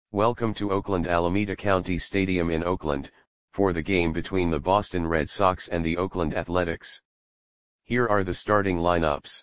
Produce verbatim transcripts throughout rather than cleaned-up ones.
Welcome to Oakland Alameda County Stadium in Oakland, for the game between the Boston Red Sox and the Oakland Athletics. Here are the starting lineups.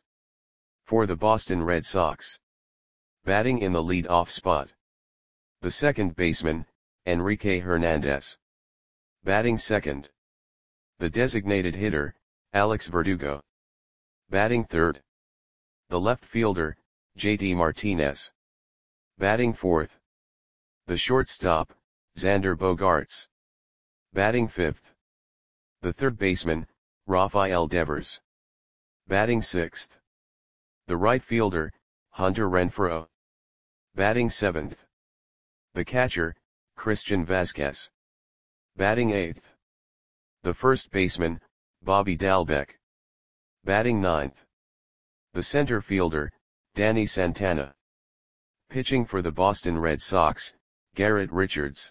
For the Boston Red Sox. Batting in the lead-off spot. The second baseman, Enrique Hernandez. Batting second. The designated hitter, Alex Verdugo. Batting third. The left fielder, J D Martinez. Batting fourth. The shortstop, Xander Bogaerts. Batting fifth. The third baseman, Rafael Devers. Batting sixth. The right fielder, Hunter Renfroe. Batting seventh. The catcher, Christian Vazquez. Batting eighth. The first baseman, Bobby Dalbec. Batting ninth. The center fielder, Danny Santana. Pitching for the Boston Red Sox, Garrett Richards.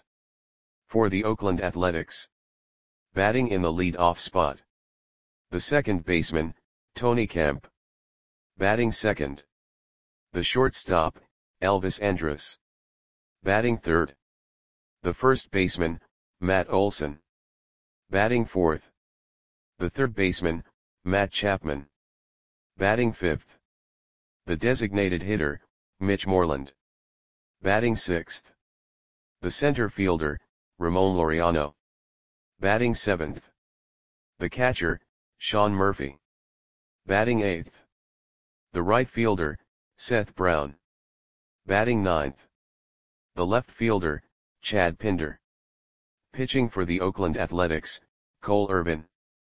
For the Oakland Athletics. Batting in the lead-off spot. The second baseman, Tony Kemp. Batting second. The shortstop, Elvis Andrus. Batting third. The first baseman, Matt Olson. Batting fourth. The third baseman, Matt Chapman. Batting fifth. The designated hitter, Mitch Moreland. Batting sixth. The center fielder, Ramon Laureano. Batting seventh. The catcher, Sean Murphy. Batting eighth. The right fielder, Seth Brown. Batting ninth. The left fielder, Chad Pinder. Pitching for the Oakland Athletics, Cole Irvin.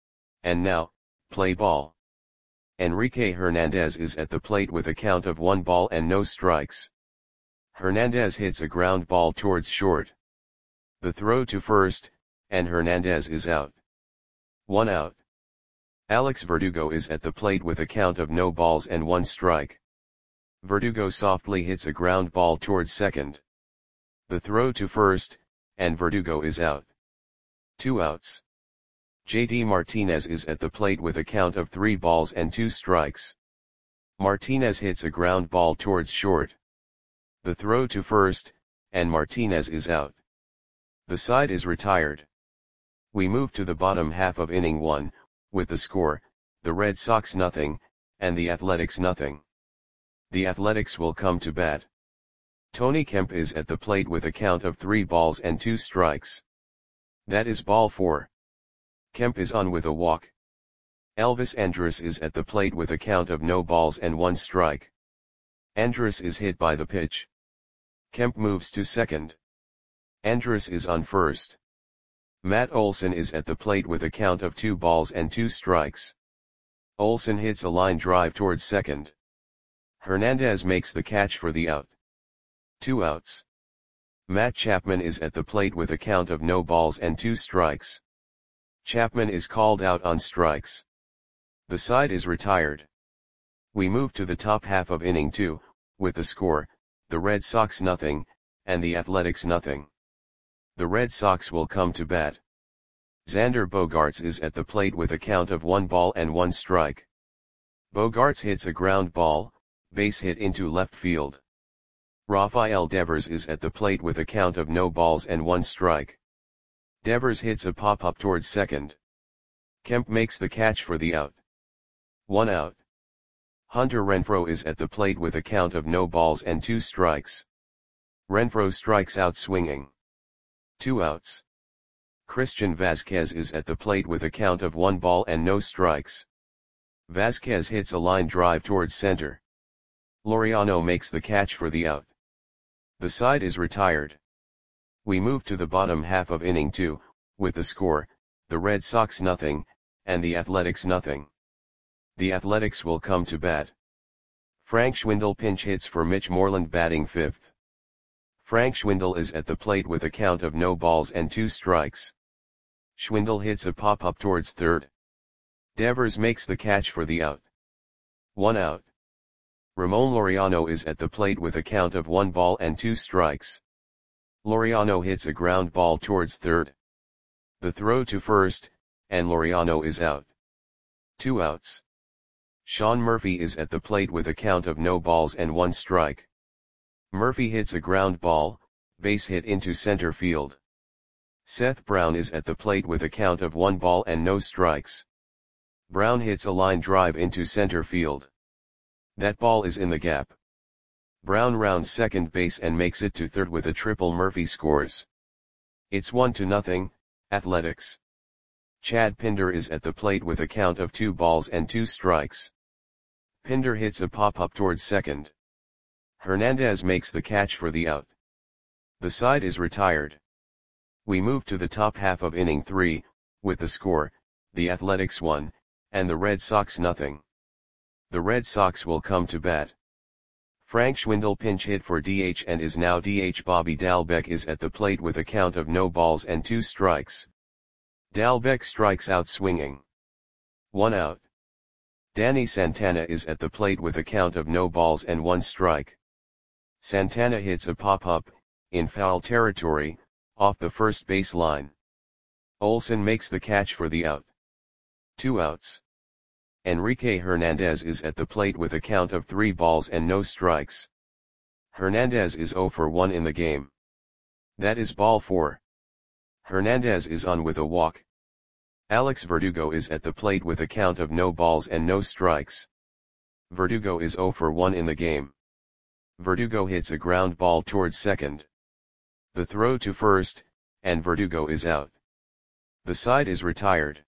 And now, play ball. Enrique Hernandez is at the plate with a count of one ball and no strikes. Hernandez hits a ground ball towards short. The throw to first, and Hernandez is out. One out. Alex Verdugo is at the plate with a count of no balls and one strike. Verdugo softly hits a ground ball towards second. The throw to first, and Verdugo is out. Two outs. J D Martinez is at the plate with a count of three balls and two strikes. Martinez hits a ground ball towards short. The throw to first, and Martinez is out. The side is retired. We move to the bottom half of inning one, with the score, the Red Sox nothing, and the Athletics nothing. The Athletics will come to bat. Tony Kemp is at the plate with a count of three balls and two strikes. That is ball four. Kemp is on with a walk. Elvis Andrus is at the plate with a count of no balls and one strike. Andrus is hit by the pitch. Kemp moves to second. Andrus is on first. Matt Olson is at the plate with a count of two balls and two strikes. Olson hits a line drive towards second. Hernandez makes the catch for the out. Two outs. Matt Chapman is at the plate with a count of no balls and two strikes. Chapman is called out on strikes. The side is retired. We move to the top half of inning two, with the score, the Red Sox nothing, and the Athletics nothing. The Red Sox will come to bat. Xander Bogaerts is at the plate with a count of one ball and one strike. Bogaerts hits a ground ball, base hit into left field. Rafael Devers is at the plate with a count of no balls and one strike. Devers hits a pop-up towards second. Kemp makes the catch for the out. One out. Hunter Renfroe is at the plate with a count of no balls and two strikes. Renfroe strikes out swinging. Two outs. Christian Vazquez is at the plate with a count of one ball and no strikes. Vazquez hits a line drive towards center. Laureano makes the catch for the out. The side is retired. We move to the bottom half of inning two, with the score, the Red Sox nothing, and the Athletics nothing. The Athletics will come to bat. Frank Schwindel pinch hits for Mitch Moreland batting fifth. Frank Schwindel is at the plate with a count of no balls and two strikes. Schwindel hits a pop-up towards third. Devers makes the catch for the out. One out. Ramon Laureano is at the plate with a count of one ball and two strikes. Laureano hits a ground ball towards third. The throw to first, and Laureano is out. Two outs. Sean Murphy is at the plate with a count of no balls and one strike. Murphy hits a ground ball, base hit into center field. Seth Brown is at the plate with a count of one ball and no strikes. Brown hits a line drive into center field. That ball is in the gap. Brown rounds second base and makes it to third with a triple. Murphy scores. It's one to nothing, Athletics. Chad Pinder is at the plate with a count of two balls and two strikes. Pinder hits a pop-up towards second. Hernandez makes the catch for the out. The side is retired. We move to the top half of inning three, with the score, the Athletics one, and the Red Sox nothing. The Red Sox will come to bat. Frank Schwindel pinch hit for D H and is now D H. Bobby Dalbec is at the plate with a count of no balls and two strikes. Dalbec strikes out swinging. One out. Danny Santana is at the plate with a count of no balls and one strike. Santana hits a pop-up, in foul territory, off the first base line. Olson makes the catch for the out. Two outs. Enrique Hernandez is at the plate with a count of three balls and no strikes. Hernandez is zero for one in the game. That is ball four. Hernandez is on with a walk. Alex Verdugo is at the plate with a count of no balls and no strikes. Verdugo is zero for one in the game. Verdugo hits a ground ball towards second. The throw to first, and Verdugo is out. The side is retired.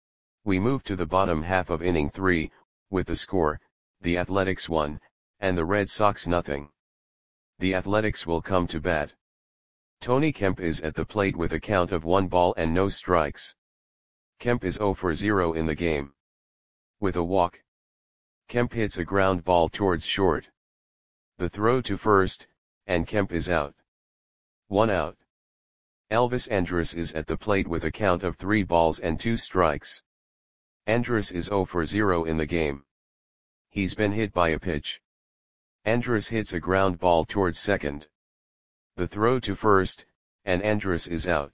We move to the bottom half of inning three, with the score, the Athletics one, and the Red Sox nothing. The Athletics will come to bat. Tony Kemp is at the plate with a count of one ball and no strikes. Kemp is zero for zero in the game. With a walk. Kemp hits a ground ball towards short. The throw to first, and Kemp is out. One out. Elvis Andrus is at the plate with a count of three balls and two strikes. Andrus is zero for zero in the game. He's been hit by a pitch. Andrus hits a ground ball towards second. The throw to first, and Andrus is out.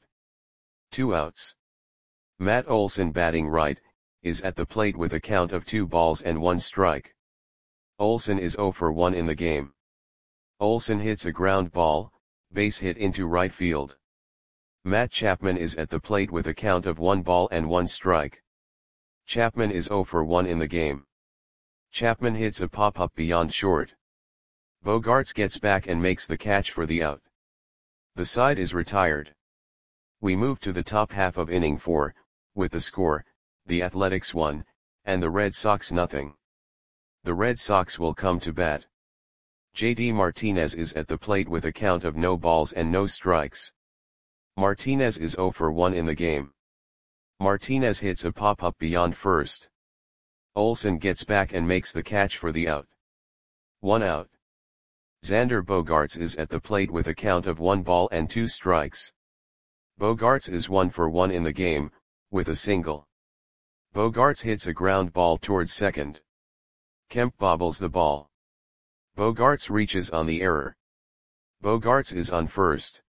Two outs. Matt Olson, batting right, is at the plate with a count of two balls and one strike. Olson is zero for one in the game. Olson hits a ground ball, base hit into right field. Matt Chapman is at the plate with a count of one ball and one strike. Chapman is zero for one in the game. Chapman hits a pop-up beyond short. Bogaerts gets back and makes the catch for the out. The side is retired. We move to the top half of inning four, with the score, the Athletics one, and the Red Sox nothing. The Red Sox will come to bat. J D Martinez is at the plate with a count of no balls and no strikes. Martinez is zero for one in the game. Martinez hits a pop-up beyond first. Olson gets back and makes the catch for the out. One out. Xander Bogaerts is at the plate with a count of one ball and two strikes. Bogaerts is one for one in the game, with a single. Bogaerts hits a ground ball towards second. Kemp bobbles the ball. Bogaerts reaches on the error. Bogaerts is on first.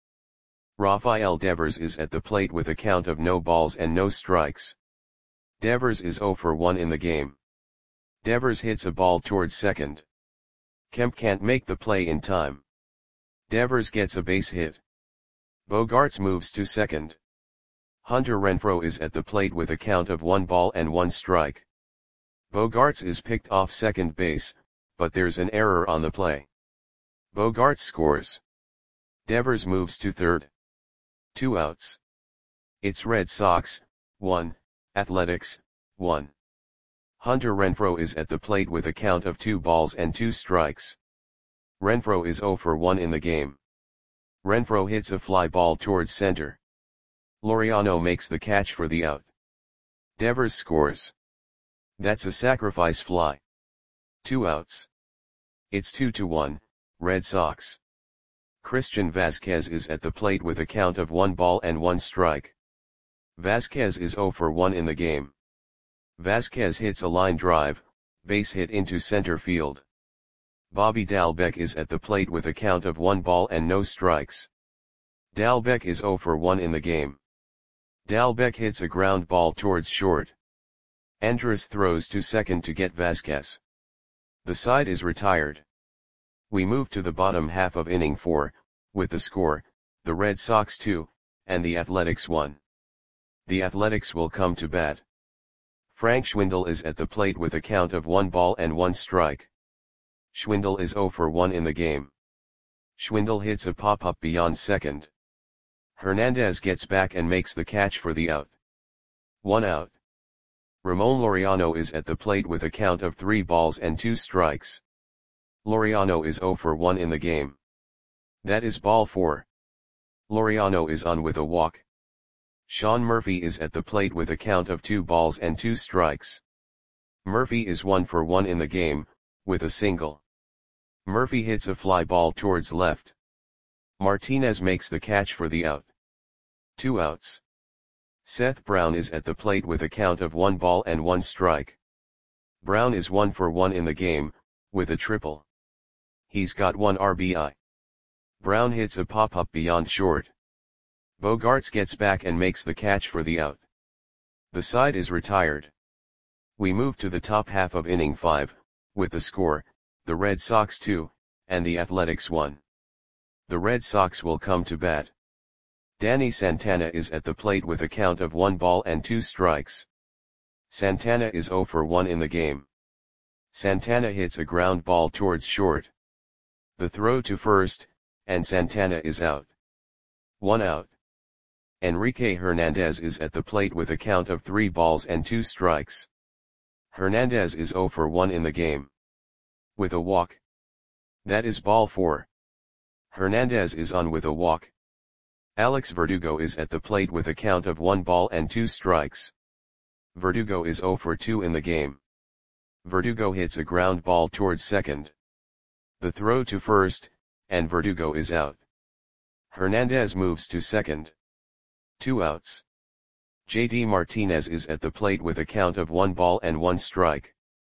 Rafael Devers is at the plate with a count of no balls and no strikes. Devers is zero for one in the game. Devers hits a ball towards second. Kemp can't make the play in time. Devers gets a base hit. Bogaerts moves to second. Hunter Renfroe is at the plate with a count of one ball and one strike. Bogaerts is picked off second base, but there's an error on the play. Bogaerts scores. Devers moves to third. Two outs. It's Red Sox, one, Athletics, one. Hunter Renfroe is at the plate with a count of two balls and two strikes. Renfroe is zero for one in the game. Renfroe hits a fly ball towards center. Laureano makes the catch for the out. Devers scores. That's a sacrifice fly. Two outs. It's two to one, Red Sox. Christian Vasquez is at the plate with a count of one ball and one strike. Vasquez is zero for one in the game. Vasquez hits a line drive, base hit into center field. Bobby Dalbec is at the plate with a count of one ball and no strikes. Dalbec is zero for one in the game. Dalbec hits a ground ball towards short. Andrus throws to second to get Vasquez. The side is retired. We move to the bottom half of inning four, with the score, the Red Sox two, and the Athletics one. The Athletics will come to bat. Frank Schwindel is at the plate with a count of one ball and one strike. Schwindel is zero for one in the game. Schwindel hits a pop-up beyond second. Hernandez gets back and makes the catch for the out. One out. Ramon Laureano is at the plate with a count of three balls and two strikes. Laureano is zero for one in the game. That is ball four. Laureano is on with a walk. Sean Murphy is at the plate with a count of two balls and two strikes. Murphy is one for one in the game, with a single. Murphy hits a fly ball towards left. Martinez makes the catch for the out. Two outs. Seth Brown is at the plate with a count of one ball and one strike. Brown is one for one in the game, with a triple. He's got one R B I. Brown hits a pop-up beyond short. Bogaerts gets back and makes the catch for the out. The side is retired. We move to the top half of inning five, with the score, the Red Sox two, and the Athletics one. The Red Sox will come to bat. Danny Santana is at the plate with a count of one ball and two strikes. Santana is zero for one in the game. Santana hits a ground ball towards short. The throw to first, and Santana is out. One out. Enrique Hernandez is at the plate with a count of three balls and two strikes. Hernandez is zero for one in the game. With a walk. That is ball four. Hernandez is on with a walk. Alex Verdugo is at the plate with a count of one ball and two strikes. Verdugo is zero for two in the game. Verdugo hits a ground ball towards second. The throw to first, and Verdugo is out. Hernandez moves to second. Two outs. J D Martinez is at the plate with a count of one ball and one strike.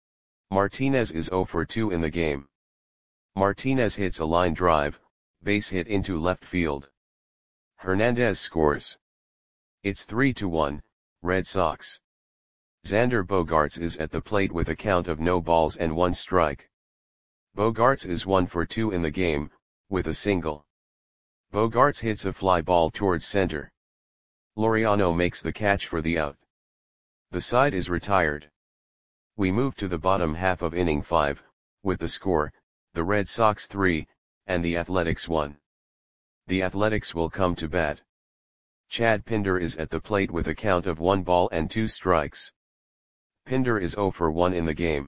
Martinez is zero for two in the game. Martinez hits a line drive, base hit into left field. Hernandez scores. It's three to one, Red Sox. Xander Bogaerts is at the plate with a count of no balls and one strike. Bogaerts is one for two in the game, with a single. Bogaerts hits a fly ball towards center. Laureano makes the catch for the out. The side is retired. We move to the bottom half of inning five, with the score, the Red Sox three, and the Athletics one. The Athletics will come to bat. Chad Pinder is at the plate with a count of one ball and two strikes. Pinder is zero for one in the game.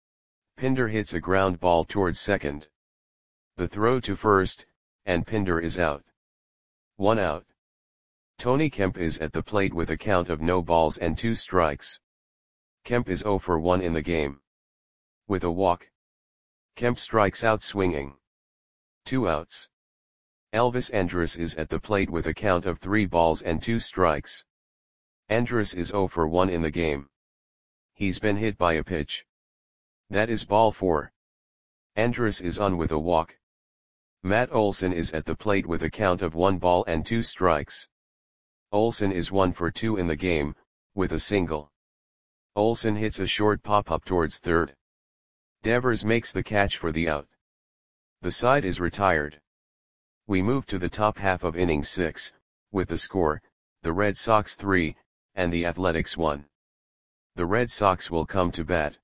Pinder hits a ground ball towards second. The throw to first, and Pinder is out. One out. Tony Kemp is at the plate with a count of no balls and two strikes. Kemp is zero for one in the game. With a walk. Kemp strikes out swinging. Two outs. Elvis Andrus is at the plate with a count of three balls and two strikes. Andrus is zero for one in the game. He's been hit by a pitch. That is ball four. Andrus is on with a walk. Matt Olson is at the plate with a count of one ball and two strikes. Olson is one for two in the game, with a single. Olson hits a short pop-up towards third. Devers makes the catch for the out. The side is retired. We move to the top half of inning six, with the score, the Red Sox three, and the Athletics one. The Red Sox will come to bat.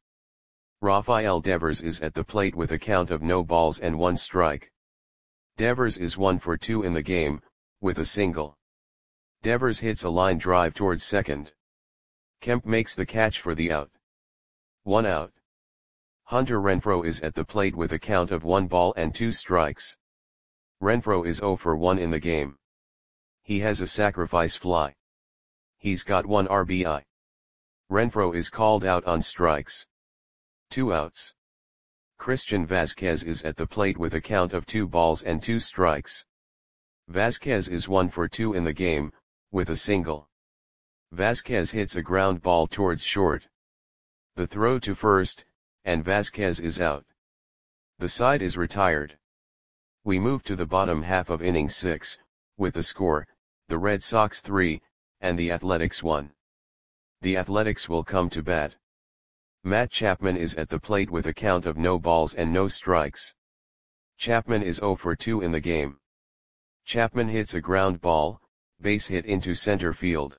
Rafael Devers is at the plate with a count of no balls and one strike. Devers is one for two in the game, with a single. Devers hits a line drive towards second. Kemp makes the catch for the out. One out. Hunter Renfroe is at the plate with a count of one ball and two strikes. Renfroe is zero for one in the game. He has a sacrifice fly. He's got one R B I. Renfroe is called out on strikes. Two outs. Christian Vazquez is at the plate with a count of two balls and two strikes. Vazquez is one for two in the game, with a single. Vazquez hits a ground ball towards short. The throw to first, and Vazquez is out. The side is retired. We move to the bottom half of inning six, with the score, the Red Sox three, and the Athletics one. The Athletics will come to bat. Matt Chapman is at the plate with a count of no balls and no strikes. Chapman is zero for two in the game. Chapman hits a ground ball, base hit into center field.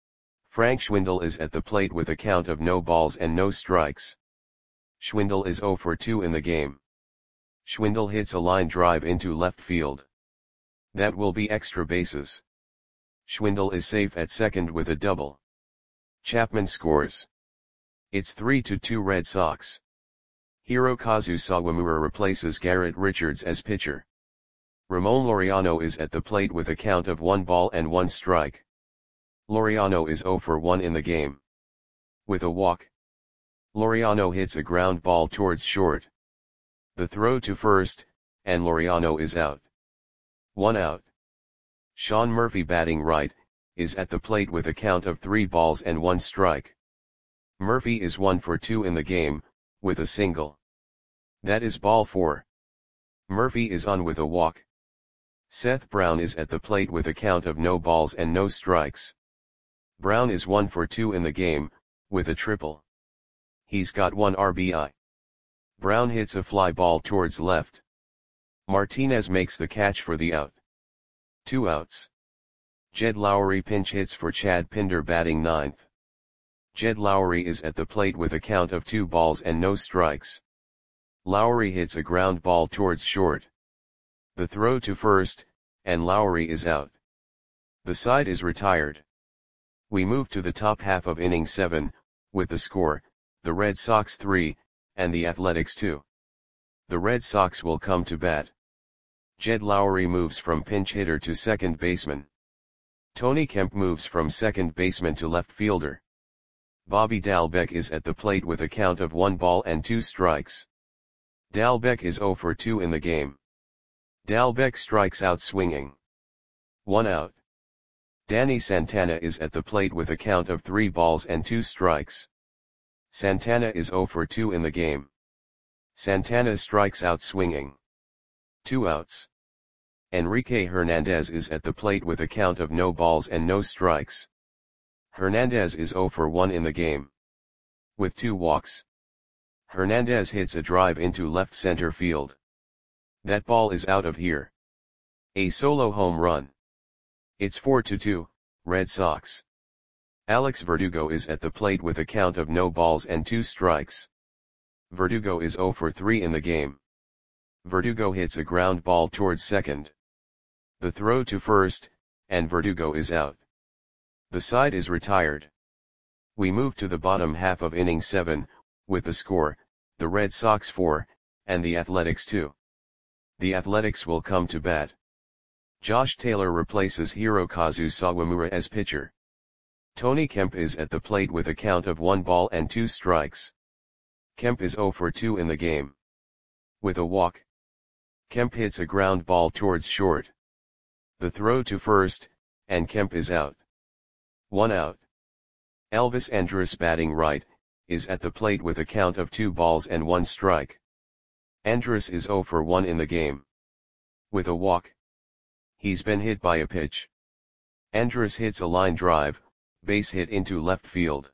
Frank Schwindel is at the plate with a count of no balls and no strikes. Schwindel is zero for two in the game. Schwindel hits a line drive into left field. That will be extra bases. Schwindel is safe at second with a double. Chapman scores. It's three to two Red Sox. Hirokazu Sawamura replaces Garrett Richards as pitcher. Ramon Laureano is at the plate with a count of one ball and one strike. Laureano is zero for one in the game. With a walk. Laureano hits a ground ball towards short. The throw to first, and Laureano is out. One out. Sean Murphy, batting right, is at the plate with a count of three balls and one strike. Murphy is one for two in the game, with a single. That is ball four. Murphy is on with a walk. Seth Brown is at the plate with a count of no balls and no strikes. Brown is one for two in the game, with a triple. He's got one R B I. Brown hits a fly ball towards left. Martinez makes the catch for the out. Two outs. Jed Lowry pinch hits for Chad Pinder, batting ninth. Jed Lowry is at the plate with a count of two balls and no strikes. Lowry hits a ground ball towards short. The throw to first, and Lowry is out. The side is retired. We move to the top half of inning seven, with the score, the Red Sox three, and the Athletics two. The Red Sox will come to bat. Jed Lowry moves from pinch hitter to second baseman. Tony Kemp moves from second baseman to left fielder. Bobby Dalbec is at the plate with a count of one ball and two strikes. Dalbec is zero for two in the game. Dalbec strikes out swinging. One out. Danny Santana is at the plate with a count of three balls and two strikes. Santana is zero for two in the game. Santana strikes out swinging. Two outs. Enrique Hernandez is at the plate with a count of no balls and no strikes. Hernandez is zero for one in the game. With two walks. Hernandez hits a drive into left center field. That ball is out of here. A solo home run. It's four to two, Red Sox. Alex Verdugo is at the plate with a count of no balls and two strikes. Verdugo is zero for three in the game. Verdugo hits a ground ball towards second. The throw to first, and Verdugo is out. The side is retired. We move to the bottom half of inning seven, with the score, the Red Sox four, and the Athletics two. The Athletics will come to bat. Josh Taylor replaces Hirokazu Sawamura as pitcher. Tony Kemp is at the plate with a count of one ball and two strikes. Kemp is zero for two in the game. With a walk. Kemp hits a ground ball towards short. The throw to first, and Kemp is out. One out. Elvis Andrus, batting right, is at the plate with a count of two balls and one strike. Andrus is zero for one in the game. With a walk. He's been hit by a pitch. Andrus hits a line drive, base hit into left field.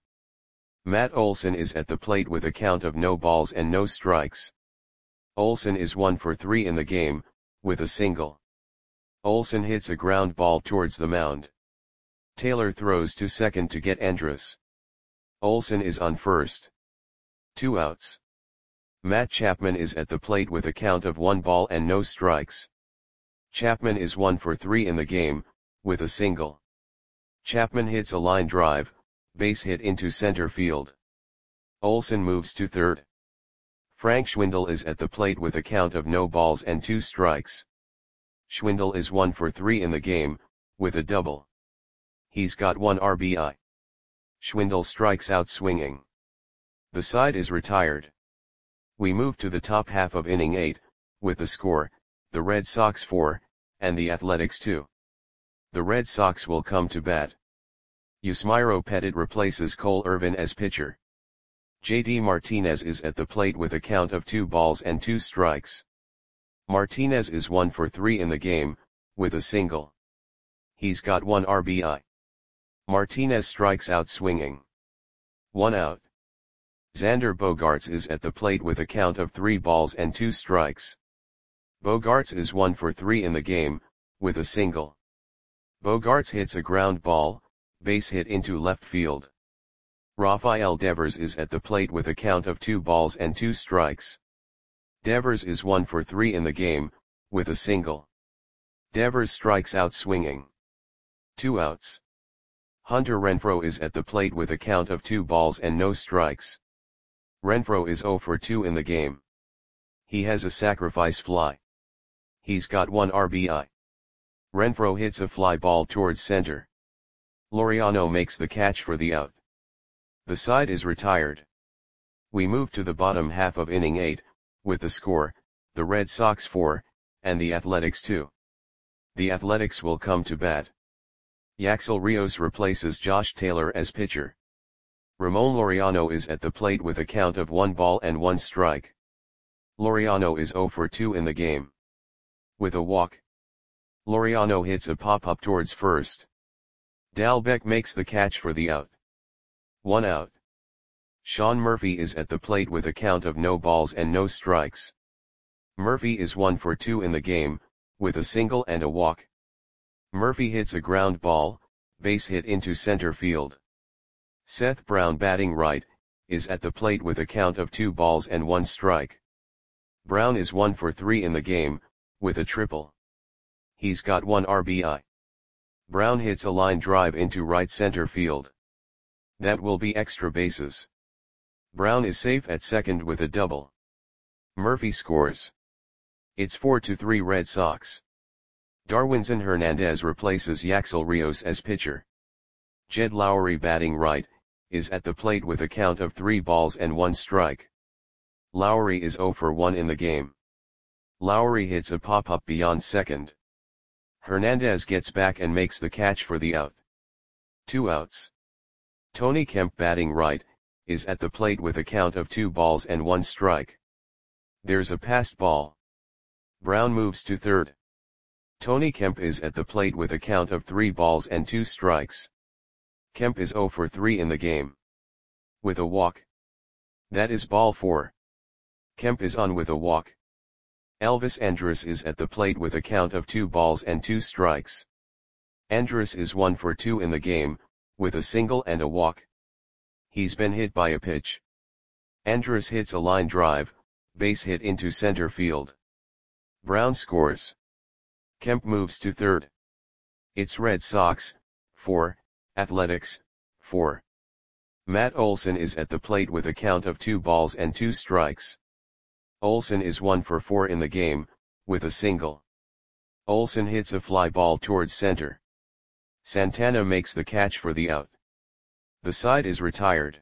Matt Olson is at the plate with a count of no balls and no strikes. Olson is one for three in the game, with a single. Olson hits a ground ball towards the mound. Taylor throws to second to get Andrus. Olson is on first. Two outs. Matt Chapman is at the plate with a count of one ball and no strikes. Chapman is one for three in the game, with a single. Chapman hits a line drive, base hit into center field. Olson moves to third. Frank Schwindel is at the plate with a count of no balls and two strikes. Schwindel is one for three in the game, with a double. He's got one R B I. Schwindel strikes out swinging. The side is retired. We move to the top half of inning eight, with the score, the Red Sox four, and the Athletics two. The Red Sox will come to bat. Yusmeiro Petit replaces Cole Irvin as pitcher. J D Martinez is at the plate with a count of two balls and two strikes. Martinez is one for three in the game, with a single. He's got one R B I. Martinez strikes out swinging. One out. Xander Bogaerts is at the plate with a count of three balls and two strikes. Bogaerts is one for three in the game, with a single. Bogaerts hits a ground ball, base hit into left field. Rafael Devers is at the plate with a count of two balls and two strikes. Devers is one for three in the game, with a single. Devers strikes out swinging. Two outs. Hunter Renfroe is at the plate with a count of two balls and no strikes. Renfroe is zero for two in the game. He has a sacrifice fly. He's got one R B I. Renfroe hits a fly ball towards center. Laureano makes the catch for the out. The side is retired. We move to the bottom half of inning eight, with the score, the Red Sox four, and the Athletics two. The Athletics will come to bat. Yaxel Rios replaces Josh Taylor as pitcher. Ramon Laureano is at the plate with a count of one ball and one strike. Laureano is zero for two in the game. With a walk. Laureano hits a pop-up towards first. Dalbec makes the catch for the out. One out. Sean Murphy is at the plate with a count of no balls and no strikes. Murphy is one for two in the game, with a single and a walk. Murphy hits a ground ball, base hit into center field. Seth Brown, batting right, is at the plate with a count of two balls and one strike. Brown is one for three in the game, with a triple. He's got one R B I. Brown hits a line drive into right center field. That will be extra bases. Brown is safe at second with a double. Murphy scores. It's four to three Red Sox. Darwinzon Hernandez replaces Yaxel Rios as pitcher. Jed Lowry, batting right, is at the plate with a count of three balls and one strike. Lowry is zero for one in the game. Lowry hits a pop-up beyond second. Hernandez gets back and makes the catch for the out. Two outs. Tony Kemp, batting right, is at the plate with a count of two balls and one strike. There's a passed ball. Brown moves to third. Tony Kemp is at the plate with a count of three balls and two strikes. Kemp is zero for three in the game. With a walk. That is ball four. Kemp is on with a walk. Elvis Andrus is at the plate with a count of two balls and two strikes. Andrus is one for two in the game, with a single and a walk. He's been hit by a pitch. Andrus hits a line drive, base hit into center field. Brown scores. Kemp moves to third. It's Red Sox, four, Athletics, four. Matt Olson is at the plate with a count of two balls and two strikes. Olson is one for four in the game, with a single. Olson hits a fly ball towards center. Santana makes the catch for the out. The side is retired.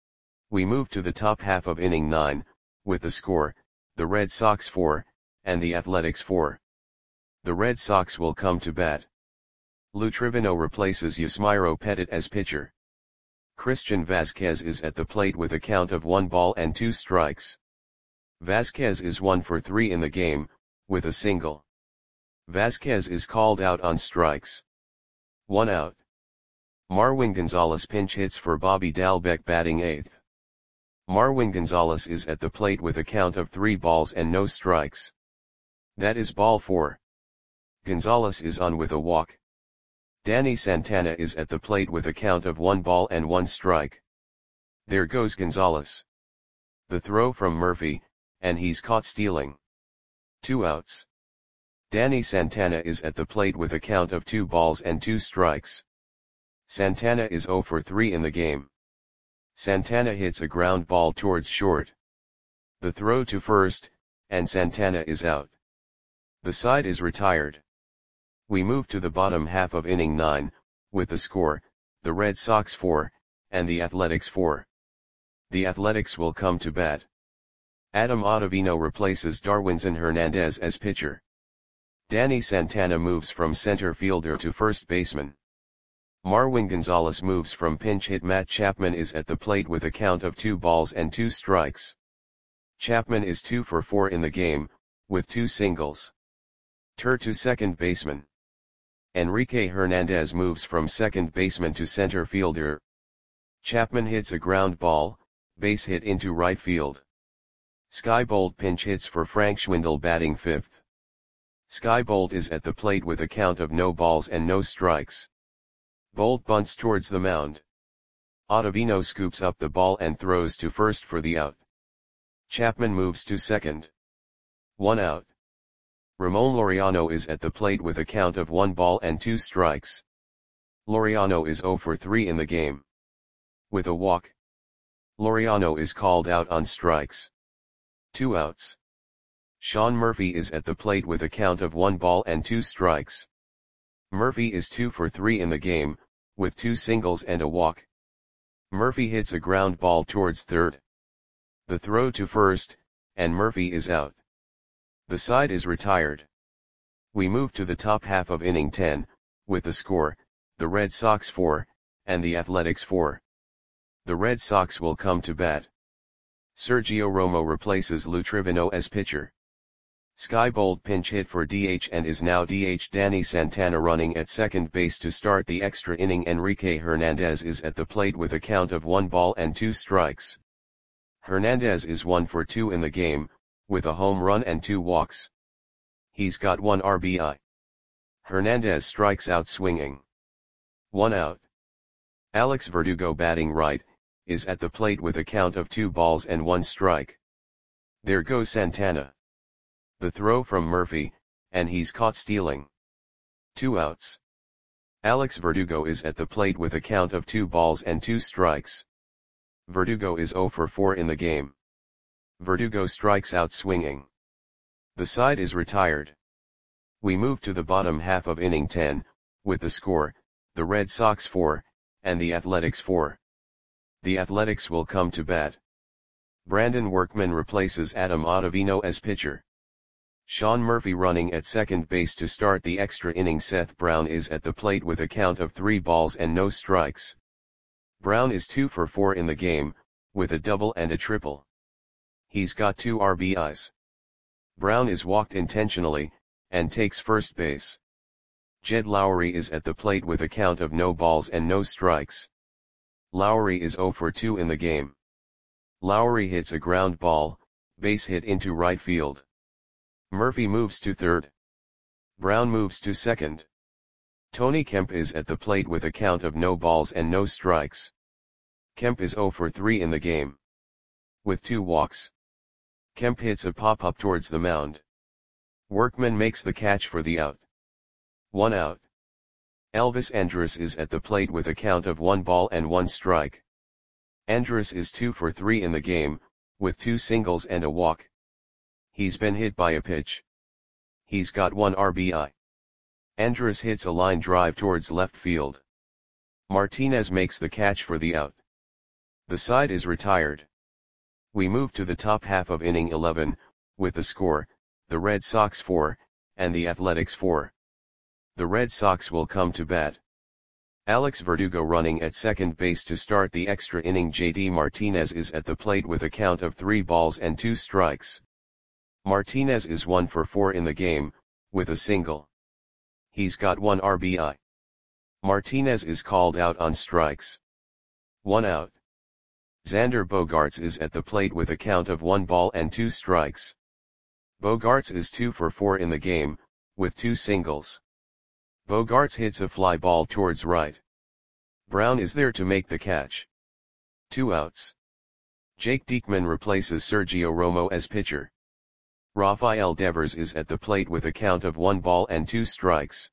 We move to the top half of inning nine, with the score, the Red Sox four, and the Athletics four. The Red Sox will come to bat. Lou Trivino replaces Yusmeiro Petit as pitcher. Christian Vasquez is at the plate with a count of one ball and two strikes. Vasquez is one for three in the game, with a single. Vasquez is called out on strikes. One out. Marwin Gonzalez pinch hits for Bobby Dalbec, batting eighth. Marwin Gonzalez is at the plate with a count of three balls and no strikes. That is ball four. Gonzalez is on with a walk. Danny Santana is at the plate with a count of one ball and one strike. There goes Gonzalez. The throw from Murphy, and he's caught stealing. Two outs. Danny Santana is at the plate with a count of two balls and two strikes. Santana is zero for three in the game. Santana hits a ground ball towards short. The throw to first, and Santana is out. The side is retired. We move to the bottom half of inning nine, with the score, the Red Sox four, and the Athletics four. The Athletics will come to bat. Adam Ottavino replaces Darwinzon Hernandez as pitcher. Danny Santana moves from center fielder to first baseman. Marwin Gonzalez moves from pinch hit. Matt Chapman is at the plate with a count of two balls and two strikes. Chapman is two for four in the game, with two singles. Tur to second baseman. Enrique Hernandez moves from second baseman to center fielder. Chapman hits a ground ball, base hit into right field. Sky Bolt pinch hits for Frank Schwindel, batting fifth. Sky Bolt is at the plate with a count of no balls and no strikes. Bolt bunts towards the mound. Ottavino scoops up the ball and throws to first for the out. Chapman moves to second. One out. Ramon Laureano is at the plate with a count of one ball and two strikes. Laureano is zero for three in the game. With a walk, Laureano is called out on strikes. Two outs. Sean Murphy is at the plate with a count of one ball and two strikes. Murphy is two for three in the game, with two singles and a walk. Murphy hits a ground ball towards third. The throw to first, and Murphy is out. The side is retired. We move to the top half of inning ten, with the score, the Red Sox four, and the Athletics four. The Red Sox will come to bat. Sergio Romo replaces Lou Trivino as pitcher. Sky Bolt pinch hit for D H and is now D H. Danny Santana running at second base to start the extra inning. Enrique Hernandez is at the plate with a count of one ball and two strikes. Hernandez is one for two in the game, with a home run and two walks. He's got one R B I. Hernandez strikes out swinging. One out. Alex Verdugo, batting right, is at the plate with a count of two balls and one strike. There goes Santana. The throw from Murphy, and he's caught stealing. Two outs. Alex Verdugo is at the plate with a count of two balls and two strikes. Verdugo is zero for four in the game. Verdugo strikes out swinging. The side is retired. We move to the bottom half of inning ten, with the score, the Red Sox four, and the Athletics four. The Athletics will come to bat. Brandon Workman replaces Adam Ottavino as pitcher. Sean Murphy running at second base to start the extra inning. Seth Brown is at the plate with a count of three balls and no strikes. Brown is two for four in the game, with a double and a triple. He's got two R B Is. Brown is walked intentionally, and takes first base. Jed Lowry is at the plate with a count of no balls and no strikes. Lowry is zero for two in the game. Lowry hits a ground ball, base hit into right field. Murphy moves to third. Brown moves to second. Tony Kemp is at the plate with a count of no balls and no strikes. Kemp is zero for three in the game. With two walks, Kemp hits a pop-up towards the mound. Workman makes the catch for the out. One out. Elvis Andrus is at the plate with a count of one ball and one strike. Andrus is two for three in the game, with two singles and a walk. He's been hit by a pitch. He's got one R B I. Andrus hits a line drive towards left field. Martinez makes the catch for the out. The side is retired. We move to the top half of inning eleven, with the score, the Red Sox four, and the Athletics four. The Red Sox will come to bat. Alex Verdugo running at second base to start the extra inning. J D Martinez is at the plate with a count of three balls and two strikes. Martinez is one for four in the game, with a single. He's got one R B I. Martinez is called out on strikes. One out. Xander Bogaerts is at the plate with a count of one ball and two strikes. Bogaerts is two for four in the game, with two singles. Bogaerts hits a fly ball towards right. Brown is there to make the catch. Two outs. Jake Diekman replaces Sergio Romo as pitcher. Rafael Devers is at the plate with a count of one ball and two strikes.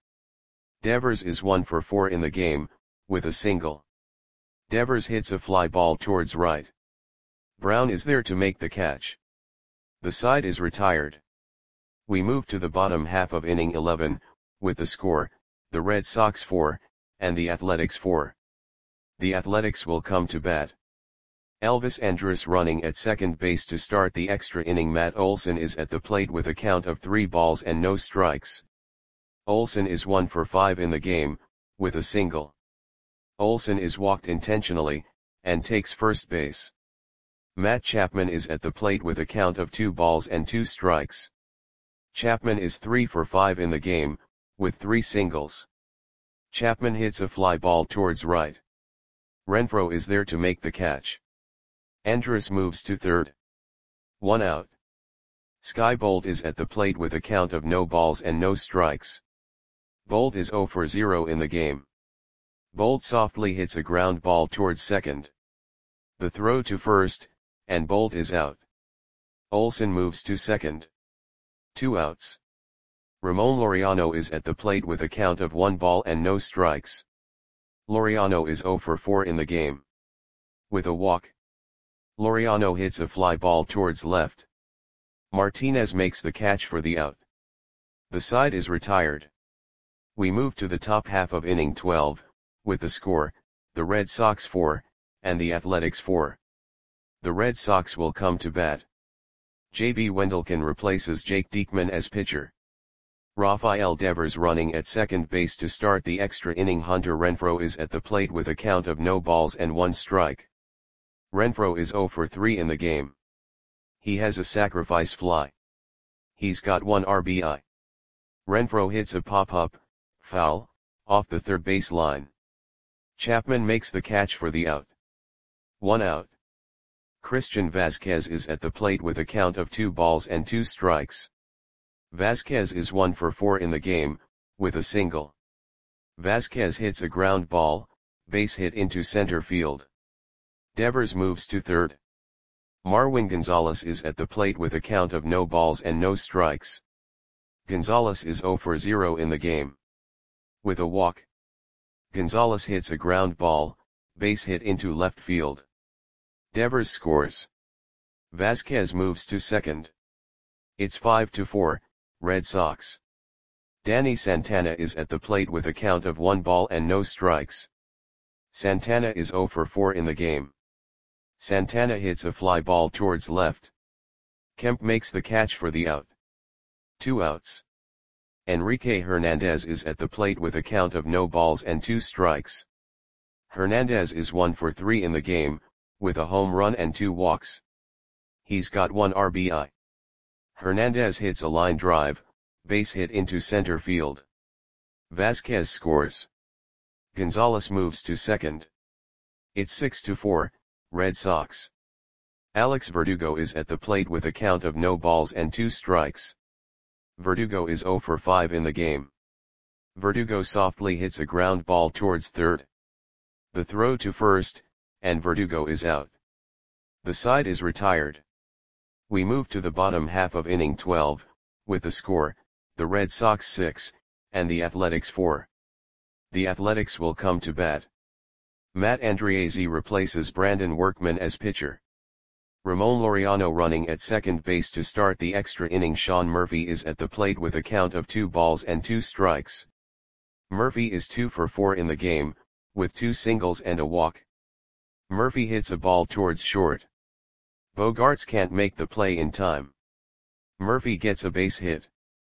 Devers is one for four in the game, with a single. Devers hits a fly ball towards right. Brown is there to make the catch. The side is retired. We move to the bottom half of inning eleven, with the score, the Red Sox four, and the Athletics four. The Athletics will come to bat. Elvis Andrus running at second base to start the extra inning. Matt Olson is at the plate with a count of three balls and no strikes. Olson is one for five in the game, with a single. Olson is walked intentionally, and takes first base. Matt Chapman is at the plate with a count of two balls and two strikes. Chapman is three for five in the game, with three singles. Chapman hits a fly ball towards right. Renfroe is there to make the catch. Andrus moves to third. One out. Skye Bolt is at the plate with a count of no balls and no strikes. Bolt is zero for zero in the game. Bolt softly hits a ground ball towards second. The throw to first, and Bolt is out. Olsen moves to second. Two outs. Ramon Laureano is at the plate with a count of one ball and no strikes. Laureano is zero for four in the game. With a walk. Laureano hits a fly ball towards left. Martinez makes the catch for the out. The side is retired. We move to the top half of inning twelve, with the score, the Red Sox four, and the Athletics four. The Red Sox will come to bat. J B Wendelken replaces Jake Diekman as pitcher. Rafael Devers running at second base to start the extra inning. Hunter Renfroe is at the plate with a count of no balls and one strike. Renfroe is zero for three in the game. He has a sacrifice fly. He's got one R B I. Renfroe hits a pop-up, foul, off the third base line. Chapman makes the catch for the out. One out. Christian Vazquez is at the plate with a count of two balls and two strikes. Vazquez is one for four in the game, with a single. Vazquez hits a ground ball, base hit into center field. Devers moves to third. Marwin Gonzalez is at the plate with a count of no balls and no strikes. Gonzalez is zero for zero in the game. With a walk. Gonzalez hits a ground ball, base hit into left field. Devers scores. Vazquez moves to second. It's five to four, Red Sox. Danny Santana is at the plate with a count of one ball and no strikes. Santana is zero for four in the game. Santana hits a fly ball towards left. Kemp makes the catch for the out. Two outs. Enrique Hernandez is at the plate with a count of no balls and two strikes. Hernandez is one for three in the game, with a home run and two walks. He's got one R B I. Hernandez hits a line drive, base hit into center field. Vazquez scores. Gonzalez moves to second. It's six to four, Red Sox. Alex Verdugo is at the plate with a count of no balls and two strikes. Verdugo is zero for five in the game. Verdugo softly hits a ground ball towards third. The throw to first, and Verdugo is out. The side is retired. We move to the bottom half of inning twelve, with the score, the Red Sox six, and the Athletics four. The Athletics will come to bat. Matt Andriese replaces Brandon Workman as pitcher. Ramon Laureano running at second base to start the extra inning. Sean Murphy is at the plate with a count of two balls and two strikes. Murphy is two for four in the game, with two singles and a walk. Murphy hits a ball towards short. Bogaerts can't make the play in time. Murphy gets a base hit.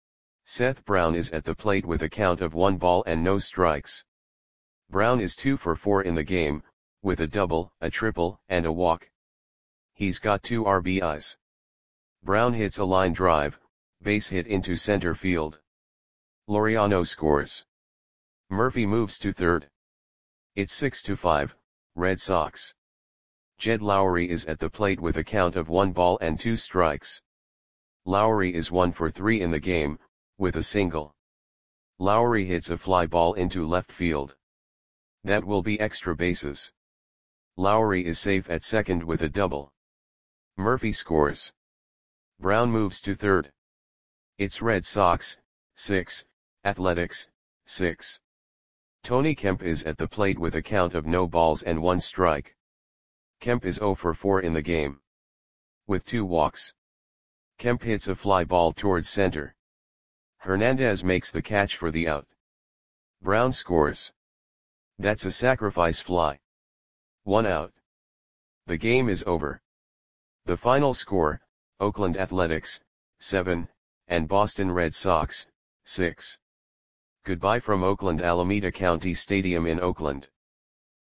Seth Brown is at the plate with a count of one ball and no strikes. Brown is two for four in the game, with a double, a triple, and a walk. He's got two R B Is. Brown hits a line drive, base hit into center field. Laureano scores. Murphy moves to third. It's six to five, Red Sox. Jed Lowry is at the plate with a count of one ball and two strikes. Lowry is one for three in the game, with a single. Lowry hits a fly ball into left field. That will be extra bases. Lowry is safe at second with a double. Murphy scores. Brown moves to third. It's Red Sox, six, Athletics, six. Tony Kemp is at the plate with a count of no balls and one strike. Kemp is zero for four in the game. With two walks. Kemp hits a fly ball towards center. Hernandez makes the catch for the out. Brown scores. That's a sacrifice fly. One out. The game is over. The final score, Oakland Athletics, seven, and Boston Red Sox, six. Goodbye from Oakland Alameda County Stadium in Oakland.